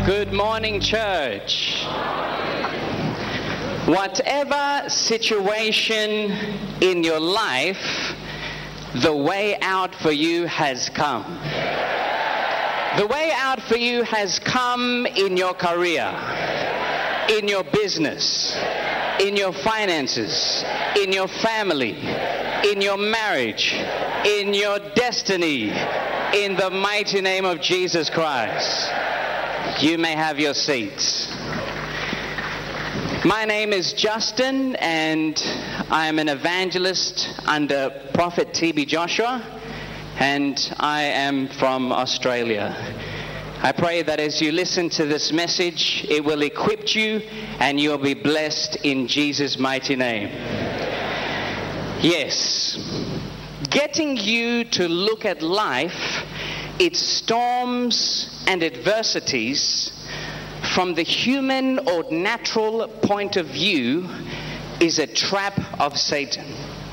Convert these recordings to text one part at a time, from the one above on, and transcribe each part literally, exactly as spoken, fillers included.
Good morning, church. Whatever situation in your life, the way out for you has come. The way out for you has come in your career, in your business, in your finances, in your family, in your marriage, in your destiny, in the mighty name of Jesus Christ. You may have your seats. My name is Justin, and I am an evangelist under Prophet T B Joshua, and I am from Australia. I pray that as you listen to this message, it will equip you and you'll be blessed in Jesus' mighty name. Yes, getting you to look at life, its storms and adversities, from the human or natural point of view is a trap of Satan.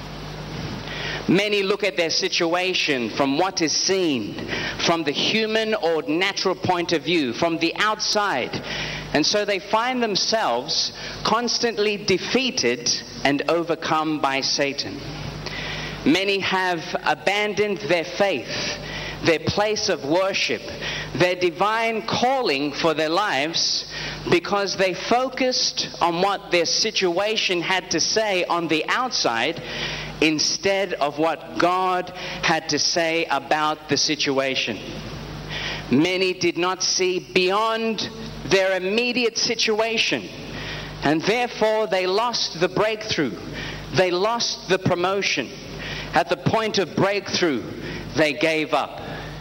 Many look at their situation from what is seen, from the human or natural point of view, from the outside. And so they find themselves constantly defeated and overcome by Satan. Many have abandoned their faith, their place of worship, their divine calling for their lives, because they focused on what their situation had to say on the outside instead of what God had to say about the situation. Many did not see beyond their immediate situation, and therefore they lost the breakthrough. They lost the promotion. At the point of breakthrough, they gave up.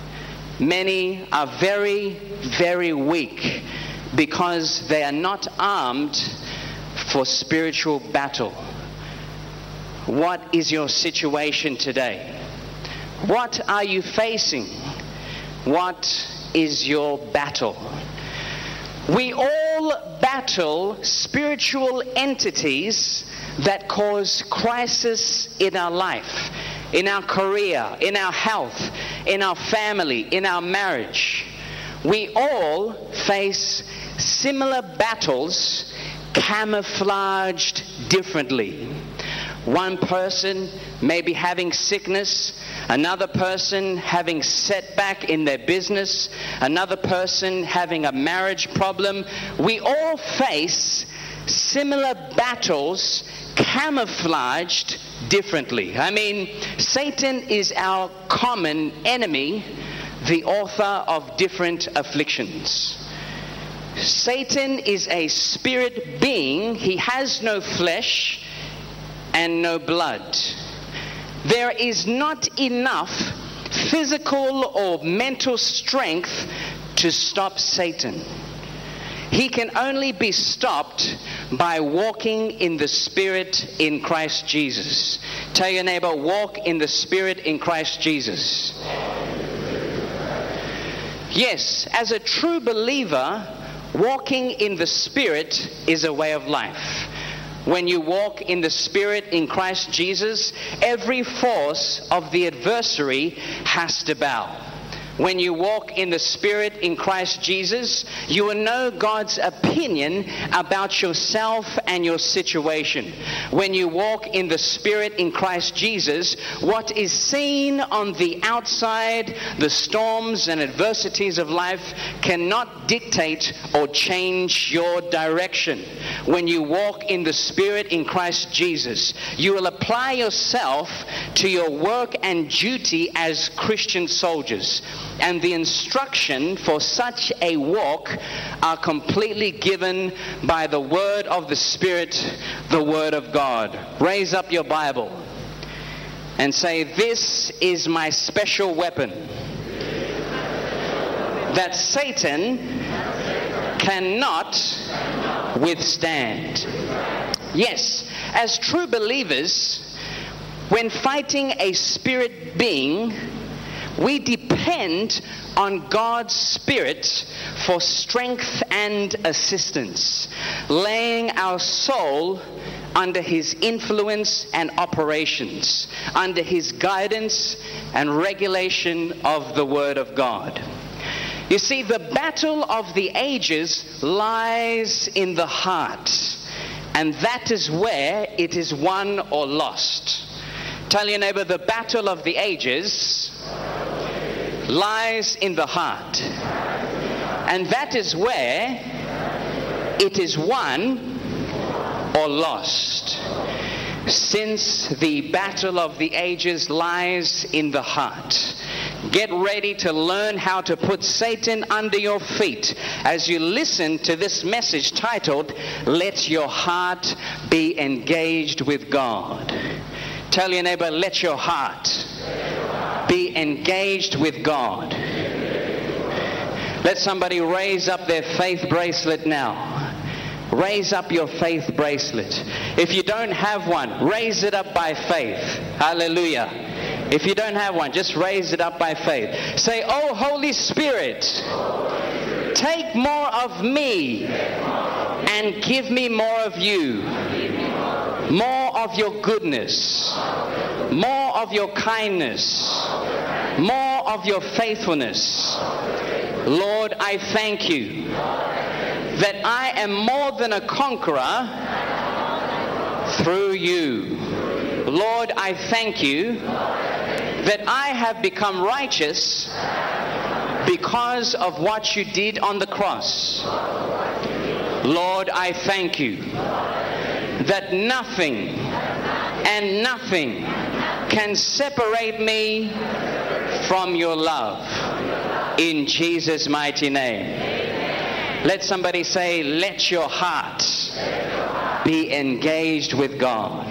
Many are very, very weak because they are not armed for spiritual battle. What is your situation today? What are you facing? What is your battle? We all battle spiritual entities that cause crisis in our life, in our career, in our health, in our family, in our marriage. We all face similar battles, camouflaged differently. One person may be having sickness, another person having setback in their business, another person having a marriage problem. We all face similar battles, camouflaged differently. I mean, Satan is our common enemy, the author of different afflictions. Satan is a spirit being. He has no flesh and no blood. There is not enough physical or mental strength to stop Satan. He can only be stopped by walking in the Spirit in Christ Jesus. Tell your neighbor, walk in the Spirit in Christ Jesus. Yes, as a true believer, walking in the Spirit is a way of life. When you walk in the Spirit in Christ Jesus, every force of the adversary has to bow. When you walk in the Spirit in Christ Jesus, you will know God's opinion about yourself and your situation. When you walk in the Spirit in Christ Jesus, what is seen on the outside, the storms and adversities of life, cannot dictate or change your direction. When you walk in the Spirit in Christ Jesus, you will apply yourself to your work and duty as Christian soldiers. And the instruction for such a walk are completely given by the word of the Spirit, the word of God. Raise up your Bible and say, "This is my special weapon that Satan cannot withstand." Yes, as true believers, when fighting a spirit being, we depend on God's Spirit for strength and assistance, laying our soul under His influence and operations, under His guidance and regulation of the Word of God. You see, the battle of the ages lies in the heart, and that is where it is won or lost. Tell your neighbor, the battle of the ages lies in the heart, and that is where it is won or lost. Since the battle of the ages lies in the heart, get ready to learn how to put Satan under your feet as you listen to this message titled, Let Your Heart Be Engaged with God. Tell your neighbor, let your heart be engaged with God. Let somebody raise up their faith bracelet now. Raise up your faith bracelet. If you don't have one, raise it up by faith. Hallelujah. If you don't have one, just raise it up by faith. Say, oh Holy Spirit, take more of me and give me more of you. More of your goodness. More of your kindness. More of your faithfulness. Lord, I thank you that I am more than a conqueror through you. Lord, I thank you that I have become righteous because of what you did on the cross. Lord, I thank you that nothing and nothing can separate me from your love. In Jesus' mighty name. Let somebody say, let your heart be engaged with God.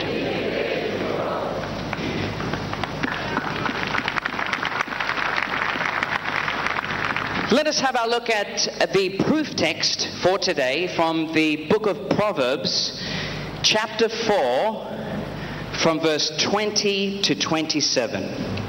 Let us have a look at the proof text for today from the book of Proverbs, chapter four, from verse twenty to twenty-seven.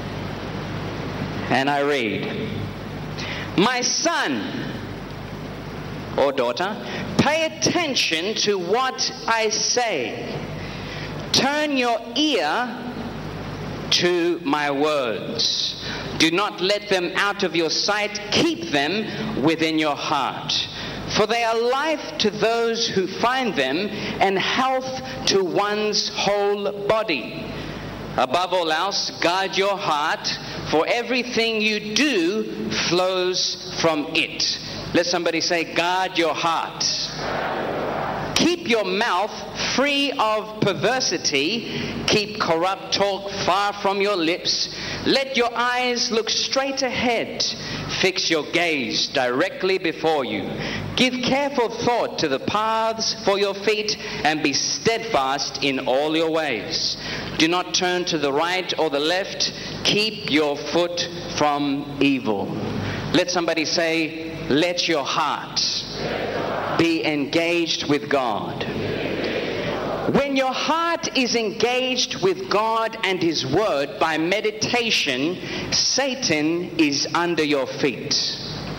And I read, my son or daughter, pay attention to what I say. Turn your ear to my words. Do not let them out of your sight. Keep them within your heart. For they are life to those who find them, and health to one's whole body. Above all else, guard your heart, for everything you do flows from it. Let somebody say, guard your heart. Keep your mouth free of perversity. Keep corrupt talk far from your lips. Let your eyes look straight ahead. Fix your gaze directly before you. Give careful thought to the paths for your feet, and be steadfast in all your ways. Do not turn to the right or the left. Keep your foot from evil. Let somebody say, let your heart be engaged with God. When your heart is engaged with God and His Word by meditation, Satan is under your feet.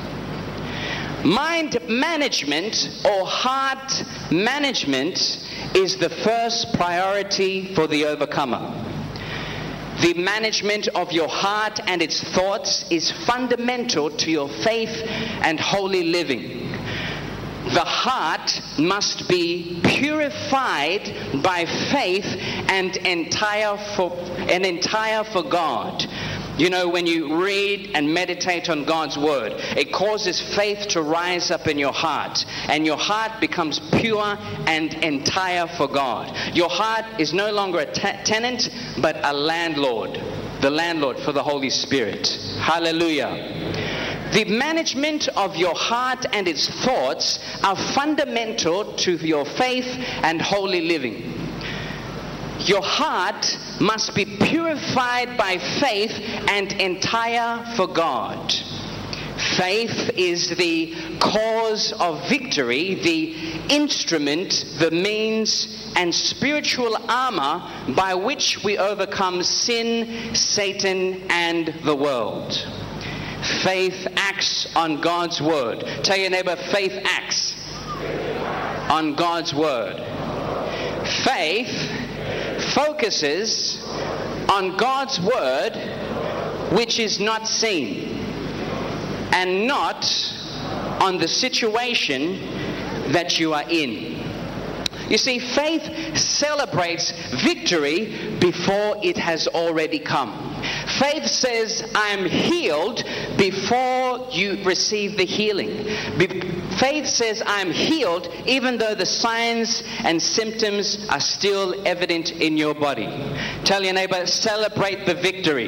Mind management or heart management is the first priority for the overcomer. The management of your heart and its thoughts is fundamental to your faith and holy living. The heart must be purified by faith and entire for, and entire for God. You know, when you read and meditate on God's word, it causes faith to rise up in your heart, and your heart becomes pure and entire for God. Your heart is no longer a te- tenant, but a landlord, the landlord for the Holy Spirit. Hallelujah. The management of your heart and its thoughts are fundamental to your faith and holy living. Your heart must be purified by faith and entire for God. Faith is the cause of victory, the instrument, the means, and spiritual armor by which we overcome sin, Satan, and the world. Faith acts on God's word. Tell your neighbor, faith acts on God's word. Faith focuses on God's word, which is not seen. and not on the situation that you are in. You see, faith celebrates victory before it has already come. Faith says, I'm healed before you receive the healing. Be- faith says, I'm healed even though the signs and symptoms are still evident in your body. Tell your neighbor, celebrate the victory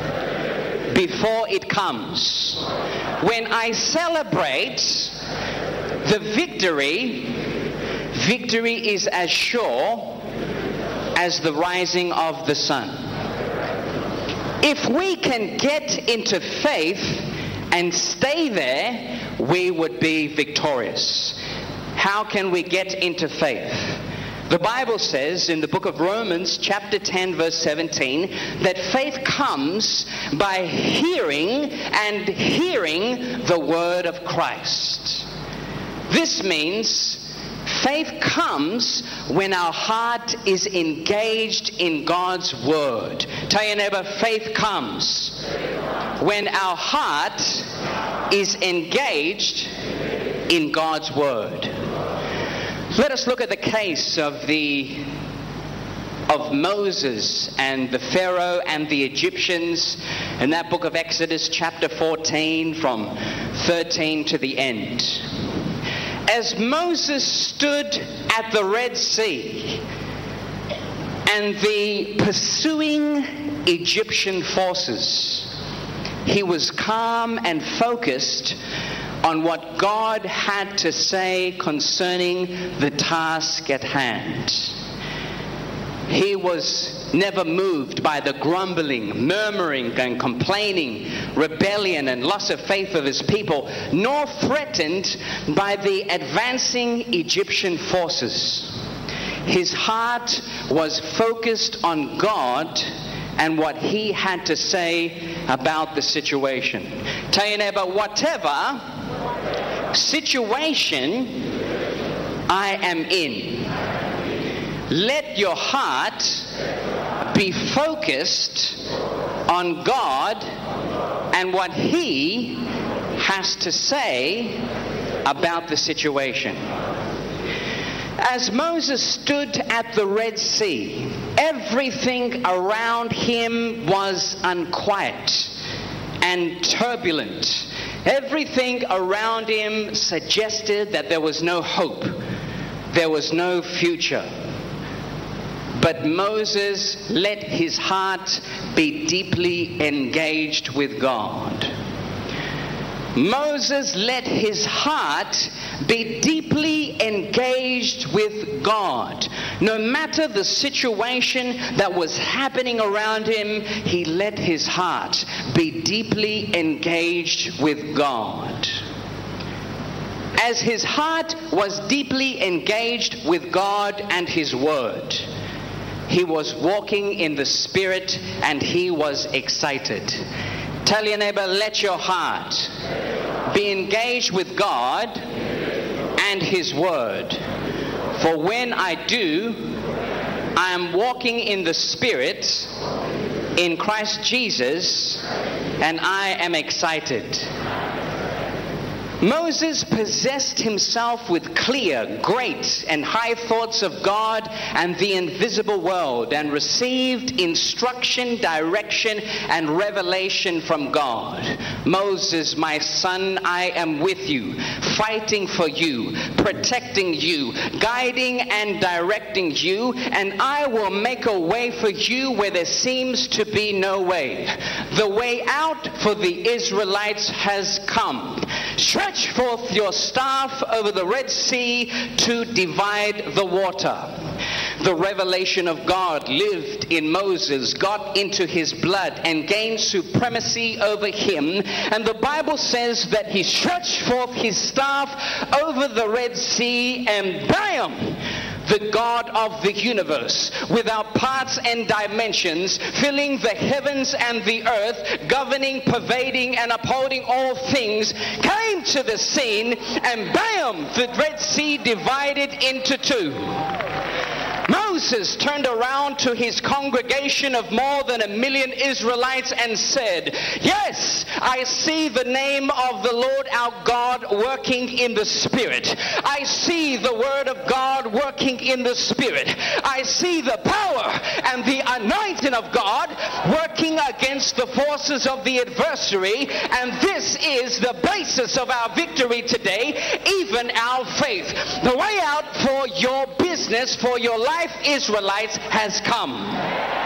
before it comes. When I celebrate the victory, victory is as sure as the rising of the sun. If we can get into faith and stay there, we would be victorious. How can we get into faith? The Bible says in the book of Romans chapter ten verse seventeen that faith comes by hearing, and hearing the word of Christ. This means faith comes when our heart is engaged in God's word. Tell your neighbor, faith comes when our heart is engaged in God's word. Let us look at the case of the of Moses and the Pharaoh and the Egyptians in that book of Exodus chapter fourteen from thirteen to the end. As Moses stood at the Red Sea and the pursuing Egyptian forces, he was calm and focused on what God had to say concerning the task at hand. He was never moved by the grumbling, murmuring and complaining, rebellion and loss of faith of his people, nor threatened by the advancing Egyptian forces. His heart was focused on God and what he had to say about the situation. Tell your neighbor, whatever situation I am in, let your heart be focused on God and what he has to say about the situation. As Moses stood at the Red Sea, everything around him was unquiet and turbulent. Everything around him suggested that there was no hope. There was no future. But Moses let his heart be deeply engaged with God. Moses let his heart be deeply engaged with God. No matter the situation that was happening around him, he let his heart be deeply engaged with God. As his heart was deeply engaged with God and his word, he was walking in the Spirit and he was excited. Tell your neighbor, let your heart be engaged with God and his word. For when I do, I am walking in the Spirit in Christ Jesus and I am excited. Moses possessed himself with clear, great, and high thoughts of God and the invisible world, and received instruction, direction, and revelation from God. Moses, my son, I am with you, fighting for you, protecting you, guiding and directing you, and I will make a way for you where there seems to be no way. The way out for the Israelites has come. Stretch forth your staff over the Red Sea to divide the water. The revelation of God lived in Moses, got into his blood, and gained supremacy over him. And the Bible says that he stretched forth his staff over the Red Sea, and bam! The God of the universe, without parts and dimensions, filling the heavens and the earth, governing, pervading, and upholding all things, came to the scene, and bam! The Red Sea divided into two. Moses Moses turned around to his congregation of more than a million Israelites and said, yes, I see the name of the Lord our God working in the Spirit. I see the word of God working in the Spirit. I see the power and the anointing of God working against the forces of the adversary, and this is the basis of our victory today, even our faith. The way out for your business, for your life, Israelites, has come.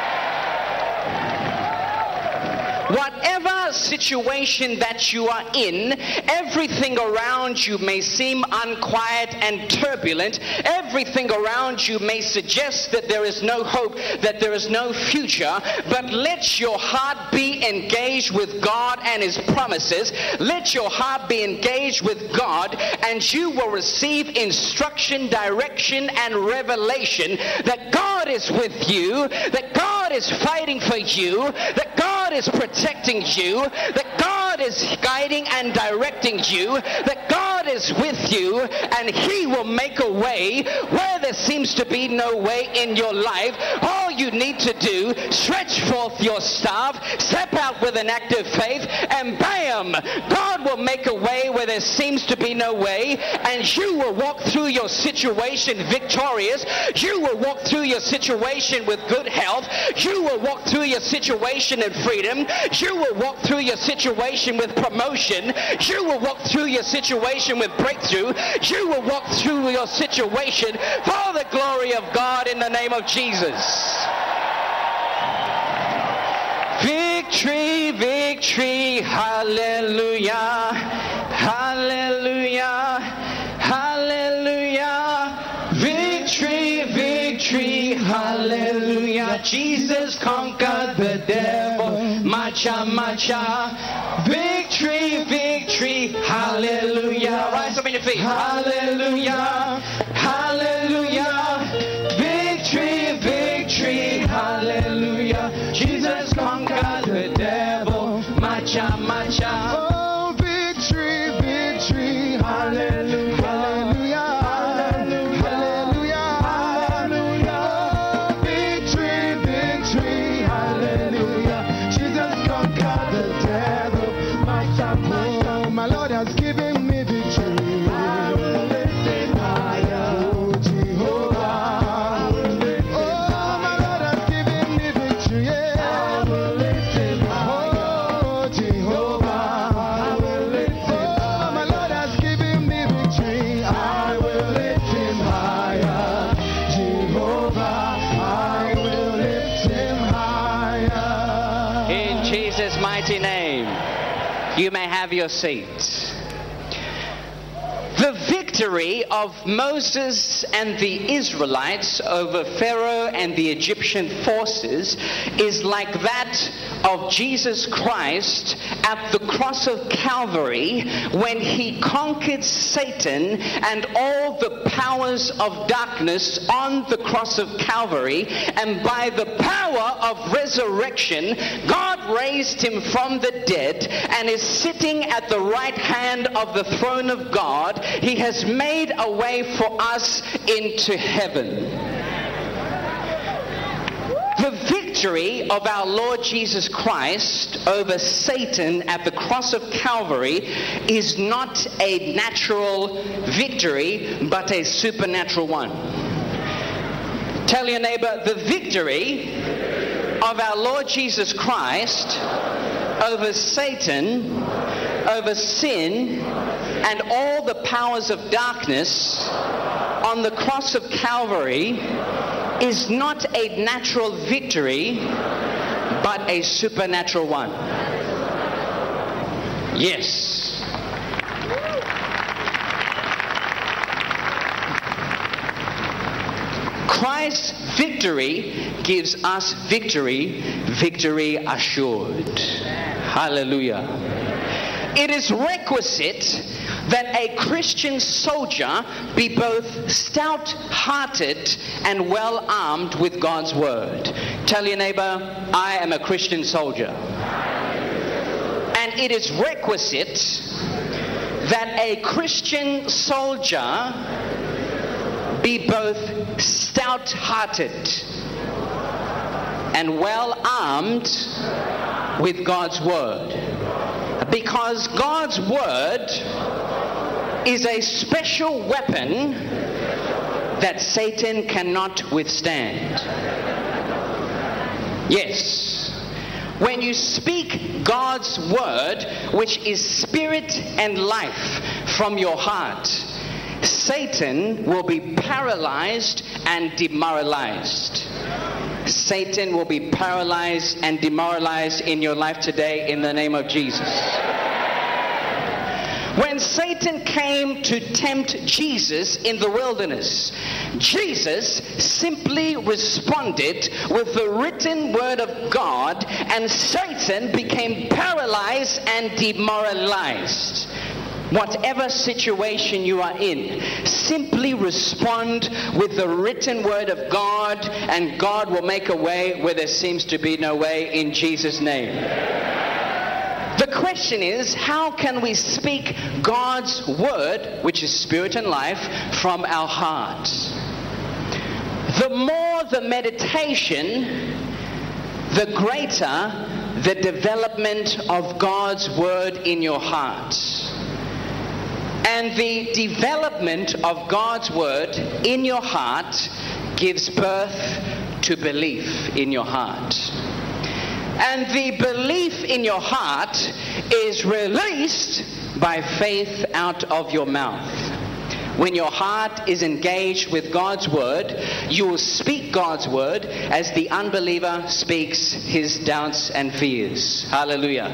Whatever situation that you are in, everything around you may seem unquiet and turbulent. Everything around you may suggest that there is no hope, that there is no future. But let your heart be engaged with God and His promises. Let your heart be engaged with God, and you will receive instruction, direction, and revelation that God is with you, that God is fighting for you, that God is protecting you, that God is guiding and directing you, that God is with you, and He will make a way where there seems to be no way in your life. All you need to do, stretch forth your staff, step out with an act of faith, and bam, God will make a way where there seems to be no way, and you will walk through your situation victorious. You will walk through your situation with good health. You will walk through your situation in freedom. You will walk through your situation with promotion. You will walk through your situation with breakthrough. You will walk through your situation for the glory of God in the name of Jesus. Victory, victory, hallelujah, hallelujah, hallelujah. Victory, victory, hallelujah. Jesus conquered the devil. Macha, macha. Victory, victory, hallelujah. Rise up on your feet. Hallelujah, hallelujah. Victory, victory, hallelujah. Jesus conquered the devil. Macha, macha. Oh, victory, victory, hallelujah. You may have your seats. The victory of Moses and the Israelites over Pharaoh and the Egyptian forces is like that of Jesus Christ at the cross of Calvary when He conquered Satan and all the powers of darkness on the cross of Calvary, and by the power of resurrection, God raised Him from the dead and is sitting at the right hand of the throne of God. He has made a way for us into heaven. The victory of our Lord Jesus Christ over Satan at the cross of Calvary is not a natural victory, but a supernatural one. Tell your neighbor, the victory of our Lord Jesus Christ over Satan, over sin, and all the powers of darkness on the cross of Calvary is not a natural victory, but a supernatural one. Yes. Christ's victory gives us victory, victory assured. Hallelujah. It is requisite that a Christian soldier be both stout-hearted and well-armed with God's word. Tell your neighbor, I am a Christian soldier. And it is requisite that a Christian soldier be both stout-hearted and well-armed with God's word. Because God's word is a special weapon that Satan cannot withstand. Yes. When you speak God's word, which is spirit and life, from your heart, Satan will be paralyzed and demoralized. Satan will be paralyzed and demoralized in your life today in the name of Jesus. When Satan came to tempt Jesus in the wilderness, Jesus simply responded with the written word of God, and Satan became paralyzed and demoralized. Whatever situation you are in, simply respond with the written word of God, and God will make a way where there seems to be no way, in Jesus' name. The question is, how can we speak God's word, which is spirit and life, from our hearts? The more the meditation, the greater the development of God's word in your heart. And the development of God's word in your heart gives birth to belief in your heart. And the belief in your heart is released by faith out of your mouth. When your heart is engaged with God's word, you will speak God's word as the unbeliever speaks his doubts and fears. Hallelujah.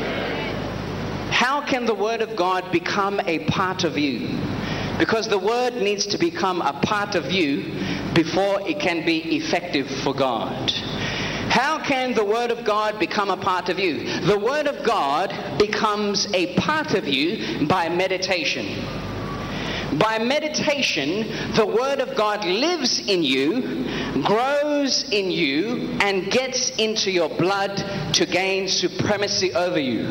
How can the word of God become a part of you? Because the word needs to become a part of you before it can be effective for God. How can the word of God become a part of you? The word of God becomes a part of you by meditation. By meditation, the word of God lives in you, grows in you, and gets into your blood to gain supremacy over you.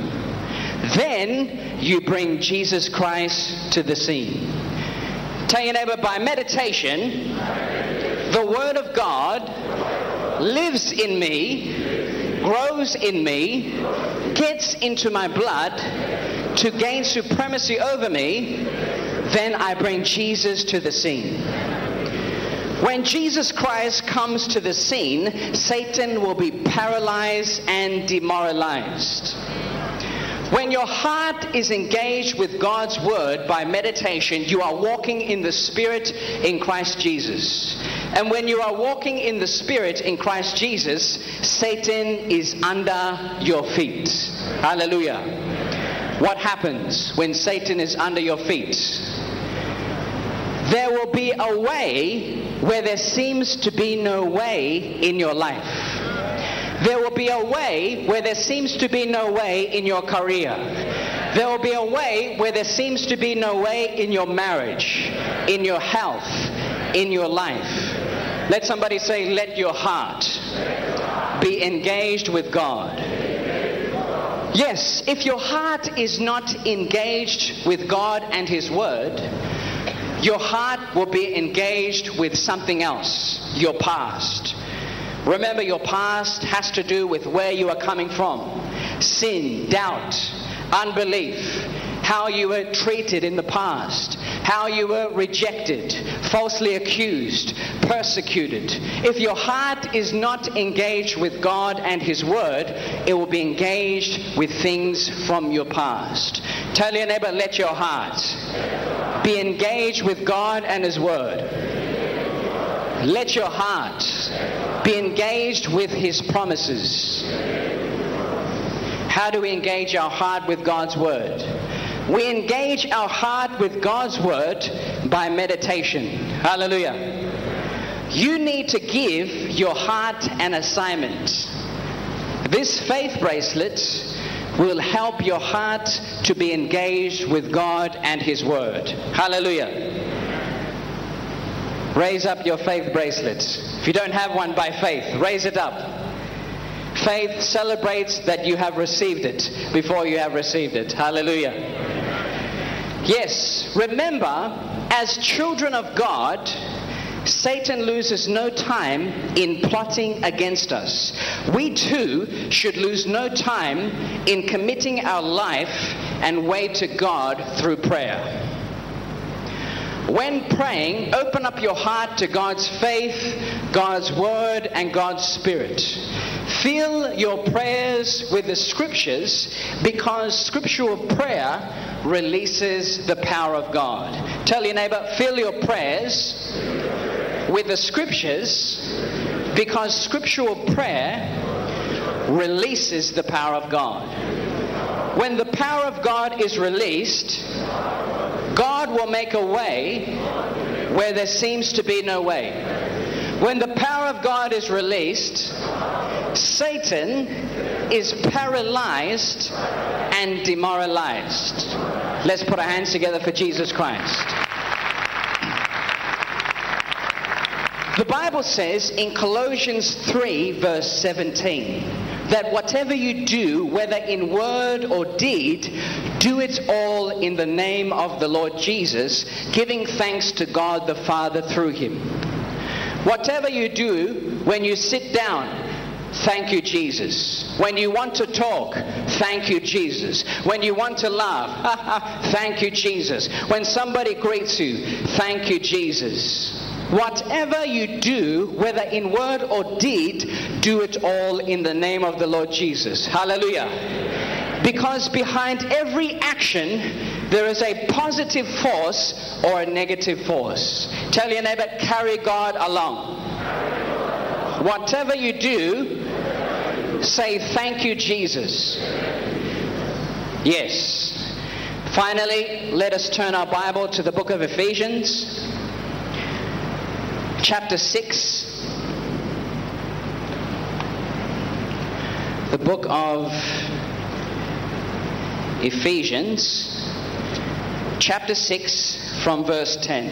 Then you bring Jesus Christ to the scene. Tell your neighbor, by meditation, the word of God lives in me, grows in me, gets into my blood to gain supremacy over me. Then I bring Jesus to the scene. When Jesus Christ comes to the scene, Satan will be paralyzed and demoralized. When your heart is engaged with God's word by meditation, you are walking in the Spirit in Christ Jesus. And when you are walking in the Spirit in Christ Jesus, Satan is under your feet. Hallelujah. What happens when Satan is under your feet? There will be a way where there seems to be no way in your life. There will be a way where there seems to be no way in your career. There will be a way where there seems to be no way in your marriage, in your health, in your life. Let somebody say, let your heart be engaged with God. Yes, if your heart is not engaged with God and His Word, your heart will be engaged with something else, your past. Remember, your past has to do with where you are coming from. Sin, doubt, unbelief, how you were treated in the past, how you were rejected, falsely accused, persecuted. If your heart is not engaged with God and His Word, it will be engaged with things from your past. Tell your neighbor, let your heart be engaged with God and His Word. Let your heart be engaged with His promises. How do we engage our heart with God's Word? We engage our heart with God's Word by meditation. Hallelujah. You need to give your heart an assignment. This faith bracelet will help your heart to be engaged with God and His Word. Hallelujah. Raise up your faith bracelet. If you don't have one by faith, raise it up. Faith celebrates that you have received it before you have received it. Hallelujah. Yes, remember, as children of God, Satan loses no time in plotting against us. We too should lose no time in committing our life and way to God through prayer. When praying, open up your heart to God's faith, God's word, and God's spirit. Fill your prayers with the scriptures, because scriptural prayer releases the power of God. Tell your neighbor, fill your prayers with the scriptures, because scriptural prayer releases the power of God. When the power of God is released, God will make a way where there seems to be no way. When the power of God is released, Satan is paralyzed and demoralized. Let's put our hands together for Jesus Christ. The Bible says in Colossians three verse seventeen that whatever you do, whether in word or deed, do it all in the name of the Lord Jesus, giving thanks to God the Father through him. Whatever you do, when you sit down, thank you, Jesus. When you want to talk, thank you, Jesus. When you want to laugh, thank you, Jesus. When somebody greets you, thank you, Jesus. Whatever you do, whether in word or deed, do it all in the name of the Lord Jesus. Hallelujah. Because behind every action, there is a positive force or a negative force. Tell your neighbor, carry God along. Whatever you do, say thank you, Jesus. Yes. Finally, let us turn our Bible to the book of Ephesians. Chapter six, the book of Ephesians, chapter six, from verse ten.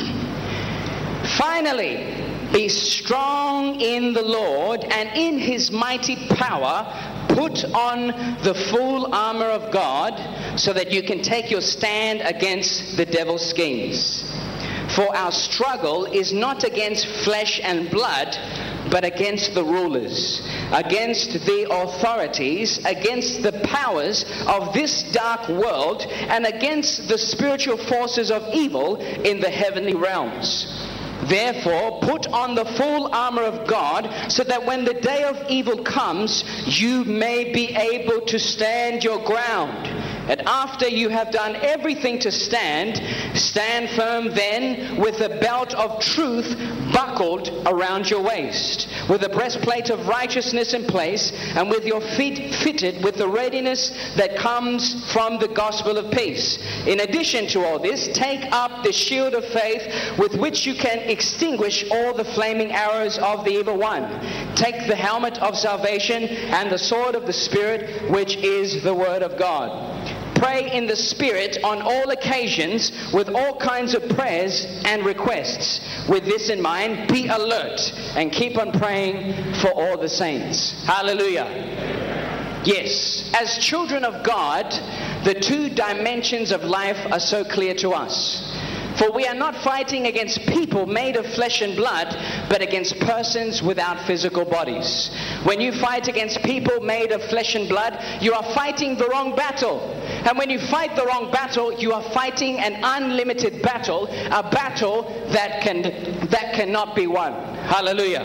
Finally, be strong in the Lord and in his mighty power. Put on the full armor of God so that you can take your stand against the devil's schemes. For our struggle is not against flesh and blood, but against the rulers, against the authorities, against the powers of this dark world, and against the spiritual forces of evil in the heavenly realms. Therefore, put on the full armor of God, so that when the day of evil comes, you may be able to stand your ground. And after you have done everything to stand, stand firm then, with a belt of truth buckled around your waist, with a breastplate of righteousness in place, and with your feet fitted with the readiness that comes from the gospel of peace. In addition to all this, take up the shield of faith, with which you can extinguish all the flaming arrows of the evil one. Take the helmet of salvation and the sword of the Spirit, which is the word of God. Pray in the Spirit on all occasions with all kinds of prayers and requests. With this in mind, be alert and keep on praying for all the saints. Hallelujah. Yes, as children of God, the two dimensions of life are so clear to us. For we are not fighting against people made of flesh and blood, but against persons without physical bodies. When you fight against people made of flesh and blood, you are fighting the wrong battle. And when you fight the wrong battle, you are fighting an unlimited battle, a battle that can that cannot be won. Hallelujah.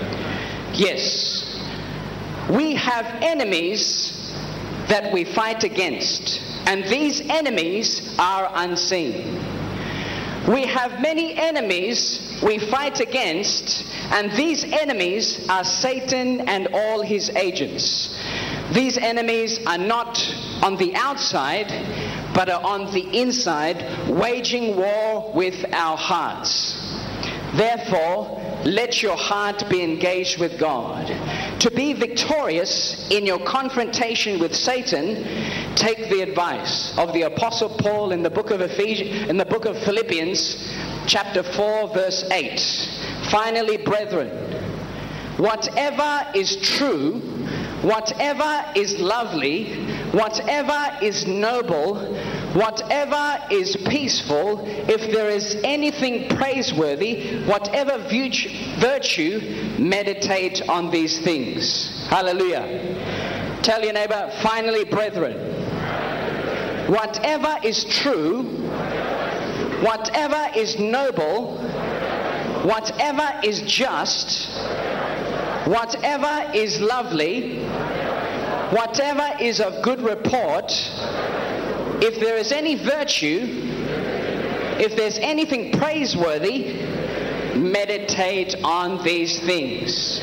Yes. We have enemies that we fight against, and these enemies are unseen. We have many enemies we fight against, and these enemies are Satan and all his agents. These enemies are not on the outside, but are on the inside, waging war with our hearts. Therefore, let your heart be engaged with God. To be victorious in your confrontation with Satan, take the advice of the Apostle Paul in the book of Ephesians, in the book of Philippians, chapter four, verse eight. Finally, brethren, whatever is true, whatever is lovely, whatever is noble, whatever is peaceful, if there is anything praiseworthy, whatever virtue, meditate on these things. Hallelujah. Tell your neighbor, finally, brethren, whatever is true, whatever is noble, whatever is just, whatever is lovely, whatever is of good report, if there is any virtue, if there's anything praiseworthy, meditate on these things.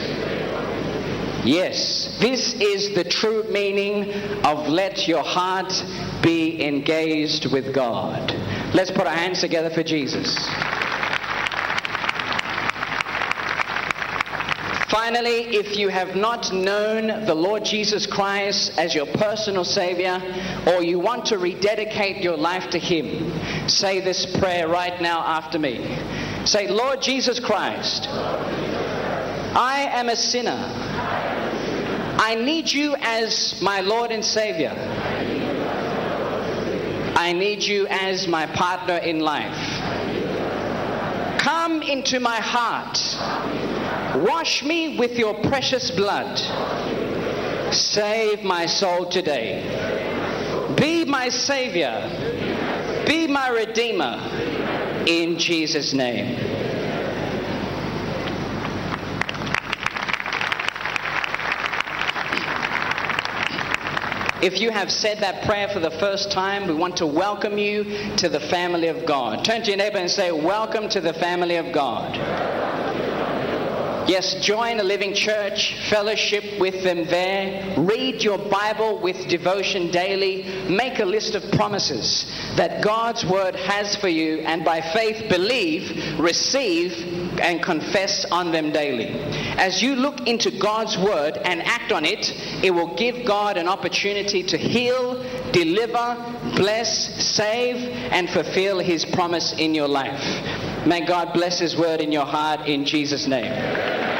Yes, this is the true meaning of let your heart be engaged with God. Let's put our hands together for Jesus. Finally, if you have not known the Lord Jesus Christ as your personal Savior, or you want to rededicate your life to Him, say this prayer right now after me. Say, Lord Jesus Christ, I am a sinner. I need you as my Lord and Savior. I need you as my partner in life. Come into my heart. Wash me with your precious blood. Save my soul today. Be my Savior. Be my Redeemer. In Jesus' name. If you have said that prayer for the first time, we want to welcome you to the family of God. Turn to your neighbor and say, welcome to the family of God. Yes, join a living church, fellowship with them there, read your Bible with devotion daily, make a list of promises that God's word has for you, and by faith believe, receive, and confess on them daily. As you look into God's word and act on it, it will give God an opportunity to heal, deliver, bless, save, and fulfill His promise in your life. May God bless His word in your heart in Jesus' name.